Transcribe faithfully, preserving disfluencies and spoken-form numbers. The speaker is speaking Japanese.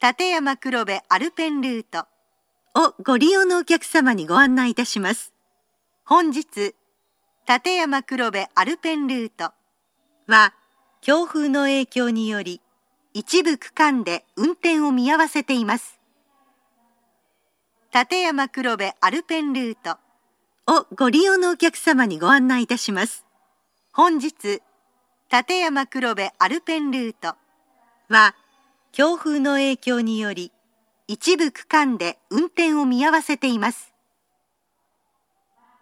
立山黒部アルペンルートをご利用のお客様にご案内いたします。本日、立山黒部アルペンルートは強風の影響により一部区間で運転を見合わせています。立山黒部アルペンルートをご利用のお客様にご案内いたします。本日、立山黒部アルペンルートは強風の影響により一部区間で運転を見合わせています。